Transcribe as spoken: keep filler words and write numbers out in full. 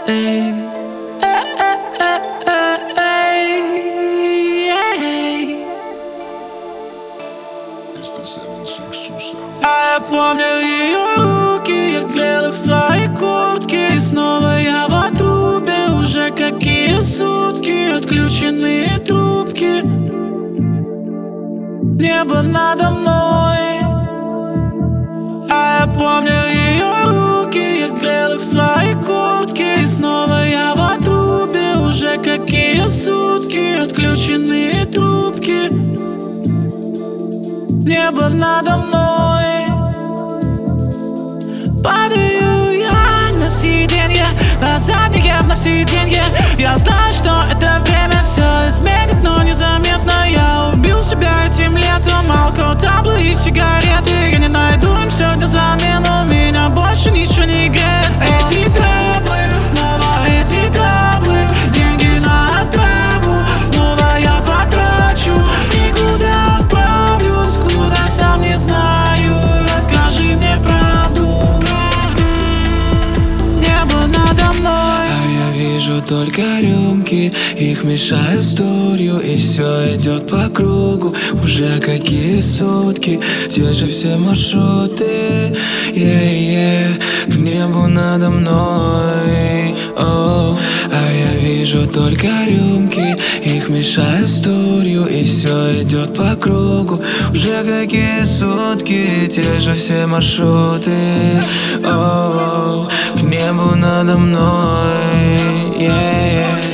Эй, эй, эй. А я помню ее руки, я грел их в своей куртке. И снова я в отрубе, уже какие сутки. Отключенные трубки, небо надо мной. А я помню ее руки, я грел их в своей куртке. И снова я в отрубе, уже какие сутки. Отключенные трубки, небо надо мной. Падаю я на сиденье, назад я на сиденье. Я знаю, что это время все изменит, но незаметно. Я убил себя этим летом, алкоголь, таблы и сигареты. Я не найду им сегодня замену, меня больше ничего не греет. Эти траблы, снова эти траблы, деньги на отраву, снова я потрачу. Никуда отправлюсь, куда сам не знаю. Расскажи мне правду, небо надо мной. А я вижу только рюмки, их мешают с дурью. И все идет по кругу, уже какие сутки. Те же все маршруты, yeah, yeah, к небу надо мной. Oh, а я вижу только рюмки, их мешают с дурью. И все идет по кругу, уже какие сутки. Те же все маршруты, oh, к небу надо мной, yeah, yeah.